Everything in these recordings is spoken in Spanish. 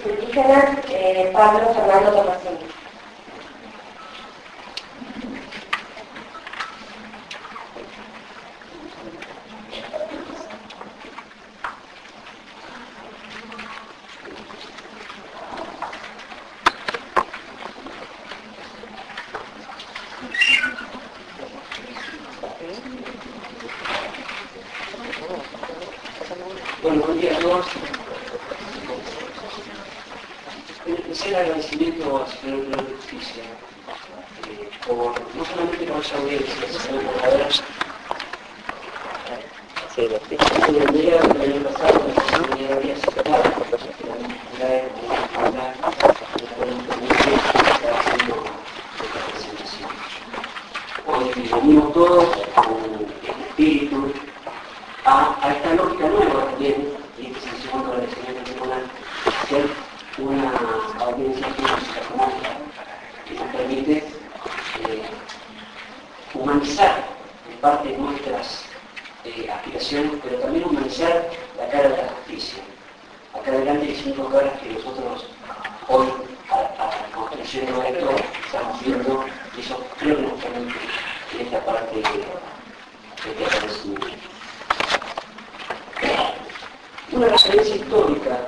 indígena Pablo Fernando Tomasini. Bueno, buen día a todos. En especial agradecimiento al señor Tribunal de Justicia no solamente por esa audiencia, sino por haber en el día del año pasado me había aceptado la oportunidad de estar haciendo esta presentación. Hoy venimos todos con el espíritu a esta lógica nueva también, y que se segundo agradecimiento al tribunal, hacer una audiencia física que nos permite humanizar en parte nuestras aspiraciones, pero también humanizar la cara de la justicia. Acá adelante hay 5 caras que nosotros hoy, a construyendo esto, estamos viendo, y eso creo que nos permite en esta parte de este agradecimiento. Una referencia histórica,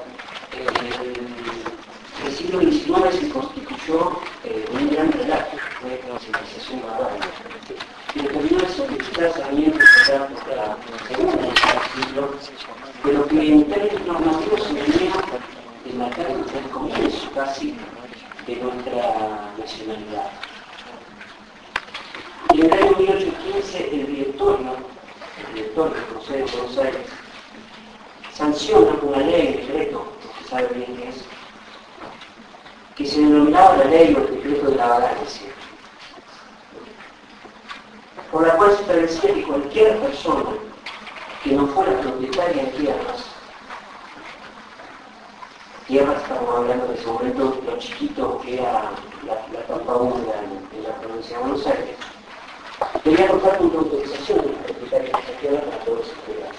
el siglo XIX se constituyó un gran relato de la civilización global. Y determinó eso que quizás también para la segunda siglo, pero que en términos normativos se venía de marcar desde el comienzo casi de nuestra nacionalidad. Y en el año 1815 el directorio del Consejo de Buenos Aires sanciona una ley, decreto, no se sabe bien qué es, que se denominaba la ley o el decreto de la vagancia, por la cual se establecía que cualquier persona que no fuera propietaria de tierras, estamos hablando de ese momento lo chiquito que era la Pampa Húmeda en la provincia de Buenos Aires, debía contar con una autorización de los propietarios de esa tierra para poder circular.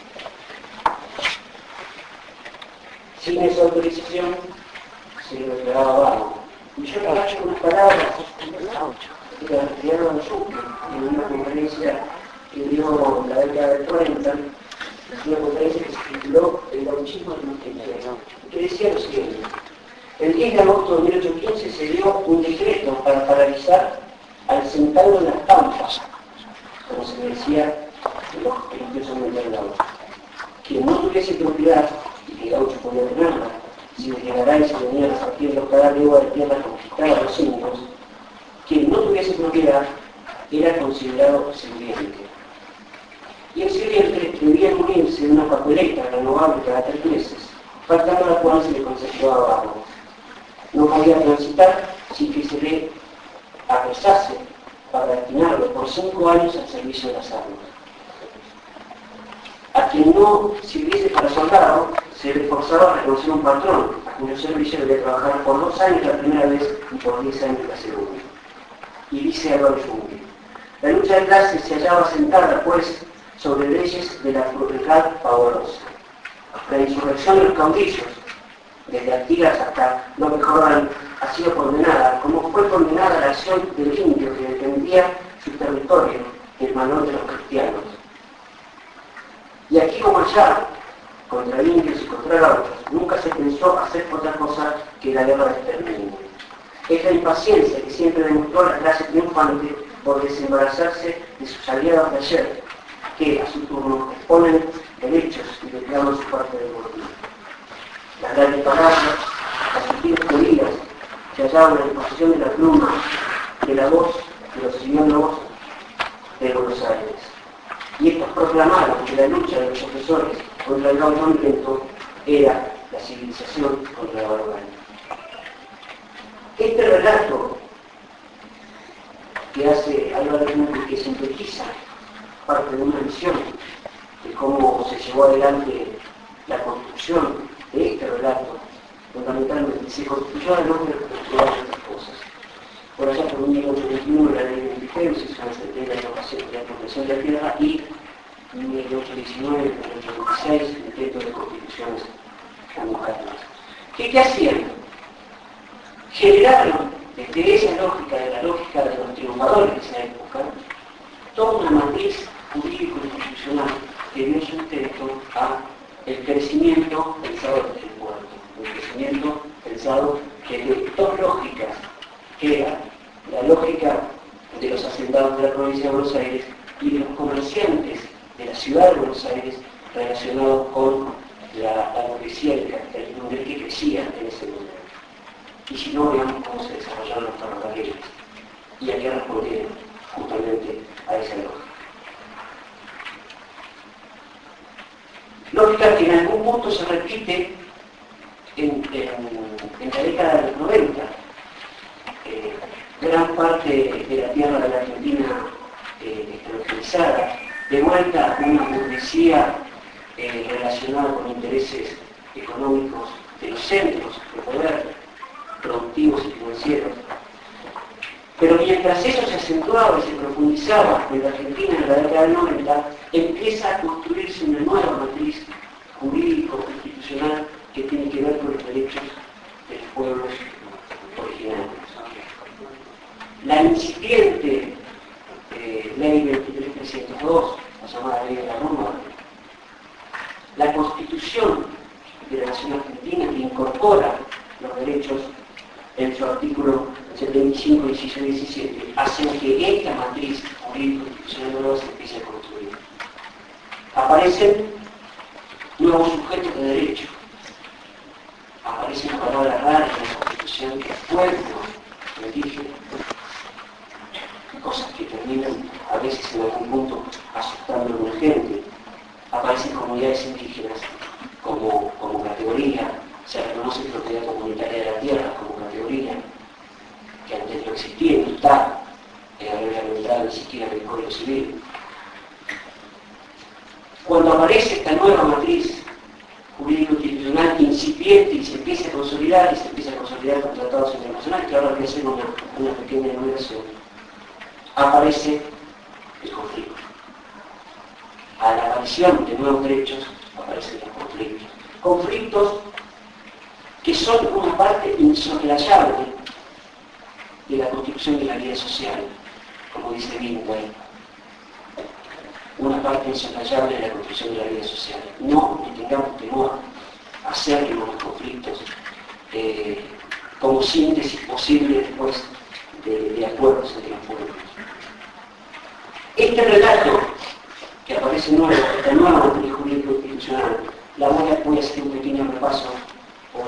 Sin esa autorización se le declaraba vago. Y yo trabajo con unas palabras que la retiraron de Sucre en una conferencia que dio la década del 40, una conferencia que se tituló El gauchismo del Montevideo, que decía lo siguiente: el 10 de agosto de 1815 se dio un decreto para paralizar al centavo en las pampas, como se decía en los religiosos medievales. Quien no tuviese propiedad, y que Gaucho podía tenerla, si declarara y se venía repartiendo cada legua de tierra conquistada a los indios, quien no tuviese propiedad era considerado sirviente. Y el sirviente debía munirse de una papeleta renovable cada 3 meses, faltando la cual se le conservaba vago. No podía transitar sin que se le apresase para destinarlo por 5 años al servicio de las armas. A quien no sirviese para soldado, se le forzaba a reconocer un patrón, a cuyo servicio debía trabajar por 2 años la primera vez y por 10 años la segunda. Y dice Álvaro Yunque: la lucha de clases se hallaba sentada, pues, sobre leyes de la crueldad pavorosa. La insurrección de los caudillos, desde Artigas hasta López Jordán, ha sido condenada, como fue condenada la acción del indio que defendía su territorio en manos de los cristianos. Y aquí como allá, contra indios y contra gauchos, nunca se pensó hacer otra cosa que la guerra de exterminio. Es la impaciencia que siempre demostró la clase triunfante por desembarazarse de sus aliados de ayer, que a su turno exponen derechos y reclaman su parte del botín. Las grandes palabras, las sutiles medidas, se hallaban en la disposición de la pluma, de la voz de los ciudadanos de Buenos Aires. Y estos proclamaron que la lucha de los opresores contra el gaucho hambriento era la civilización contra la barbarie. Este relato que hace Álvaro Yunque, que sintetiza parte de una visión de cómo se llevó adelante la construcción de este relato, fundamentalmente se construyó al nombre de todas estas cosas. Por allá por 1821 la ley de indigencia, se hizo la apropiación de la tierra, y en 1819, 1826, intentos de constituciones democráticas. ¿Qué hacían generaron desde esa lógica, de la lógica de los triunfadores de esa época, toda una matriz jurídico-institucional que dio sustento al crecimiento pensado desde el puerto, el crecimiento pensado desde dos lógicas, que era la lógica de los hacendados de la provincia de Buenos Aires y de los comerciantes de la ciudad de Buenos Aires relacionados con la burguesía y el capitalismo del que crecía en ese momento. Y si no, veamos cómo se desarrollaron los ferrocarriles y a qué respondieron justamente a esa lógica. Lógica que en algún punto se repite en la década de los 90. Gran parte de la tierra de la Argentina extranjerizada, de vuelta a una burguesía relacionada con intereses económicos de los centros de poder, productivos y financieros. Pero mientras eso se acentuaba y se profundizaba en la Argentina en la década del 90, empieza a construirse una nueva matriz jurídico-institucional que tiene que ver con los derechos de los pueblos originarios. La incipiente ley 23.302, la llamada ley de la Rúa, la Constitución de la Nación Argentina, que incorpora los derechos en su artículo 75, 16 y 17, hacen que esta matriz jurídico-institucional nueva se empiece a construir. Aparecen nuevos sujetos de derecho. Aparecen palabras raras en la Constitución que pueblo, indígena, cosas que terminan a veces en algún punto asustando a la gente. Aparecen comunidades indígenas como categoría, se reconoce propiedad comunitaria de la tierra como categoría, que antes no existía y no está reglamentada ni siquiera en el Código Civil. Cuando aparece esta nueva matriz jurídico-institucional incipiente y se empieza a consolidar, con tratados internacionales, que ahora voy a hacer una pequeña enumeración, aparece el conflicto. A la aparición de nuevos derechos aparecen los conflictos. Conflictos que son una parte insoslayable de la construcción de la vida social, como dice Wittgenstein. Una parte insoslayable de la construcción de la vida social. No le tengamos temor a hacer los conflictos como síntesis posible después de acuerdos entre los pueblos. Este relato que aparece nuevo, esta nueva matriz jurídico-institucional, la voy a hacer un pequeño repaso por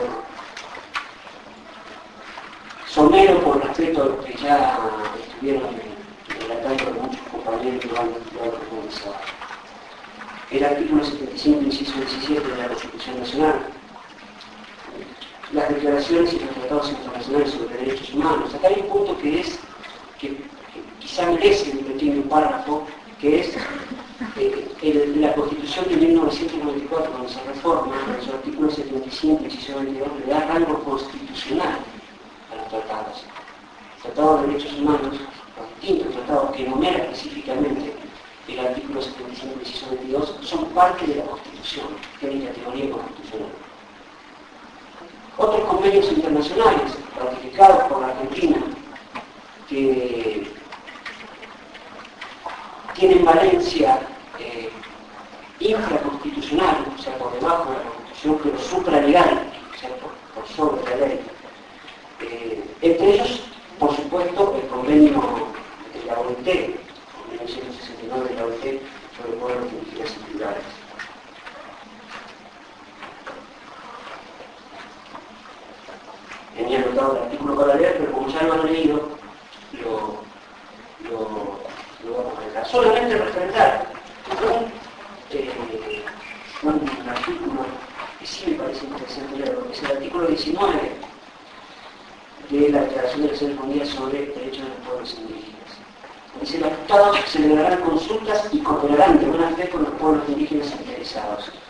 somero por respeto a los que ya estuvieron relatando de muchos compañeros que lo han profundizado. El artículo 75, inciso 17 de la Constitución Nacional, las declaraciones y los tratados internacionales sobre derechos humanos. Acá hay un punto que quizá merece un pequeño párrafo, que es la Constitución de 1994, cuando se reforma, en su artículo 75, inciso 22, le da rango constitucional a los tratados. Tratados de derechos humanos, los distintos tratados que enumera específicamente el artículo 75, inciso 22, son parte de la Constitución, tienen categoría constitucional. Otros convenios internacionales ratificados por la Argentina que tienen valencia infraconstitucional, o sea, por debajo de la Constitución, pero supralegal, o sea, por sobre la ley. Entre ellos, por supuesto, el convenio de la OIT, el convenio 169 de la OIT sobre pueblos indígenas y plurales. Tenía anotado el artículo para leer, pero como ya lo han leído, lo vamos a dejar. Solamente refrendar un artículo que sí me parece interesante leerlo, que es el artículo 19 de la Declaración de Naciones Unidas sobre Derechos de los Pueblos Indígenas. Dice: los Estados celebrarán consultas y cooperarán de buena fe con los pueblos indígenas interesados.